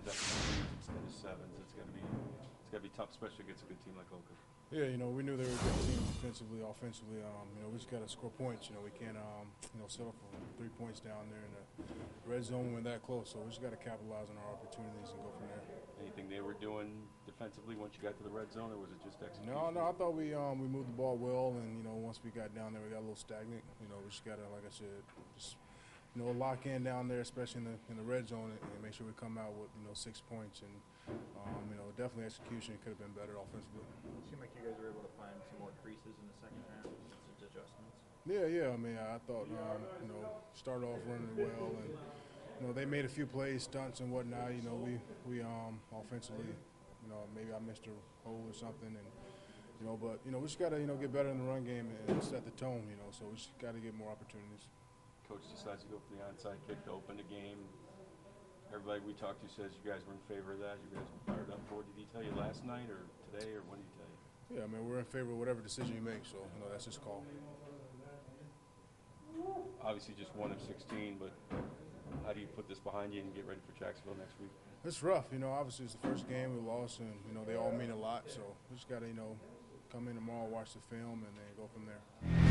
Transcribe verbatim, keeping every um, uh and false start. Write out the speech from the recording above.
ends up in threes instead of sevens. It's got to be it's got to be tough, especially against a good team like Oka. Yeah, you know, we knew they were a good team defensively, offensively. Um, you know, we just got to score points. You know, we can't, um, you know, settle for three points down there in the red zone when we're that close. So we just got to capitalize on our opportunities and go from there. Anything they were doing defensively once you got to the red zone, or was it just execution? No, no, I thought we um, we moved the ball well, and you know, once we got down there, we got a little stagnant. You know, we just got to, like I said, just you know, lock in down there, especially in the in the red zone, and, and make sure we come out with you know six points. And um, you know, definitely execution could have been better offensively. It seemed like you guys were able to find some more creases in the second half, some adjustments. Yeah, yeah. I mean, I thought um, you know started off running well, and you know they made a few plays, stunts and whatnot. You know, we we um, offensively, you know, maybe I missed a hole or something, and you know, but you know we just got to you know get better in the run game and set the tone. You know, so we just got to get more opportunities. Coach decides to go for the onside kick to open the game. Everybody we talked to says you guys were in favor of that. You guys were fired up for it. Did he tell you last night or today, or when did he tell you? Yeah, I mean, we're in favor of whatever decision you make, so, you know, that's his call. Obviously just one of sixteen, but how do you put this behind you and get ready for Jacksonville next week? It's rough, you know, obviously it's the first game we lost, and, you know, they all mean a lot, so we just got to, you know, come in tomorrow, watch the film, and then go from there.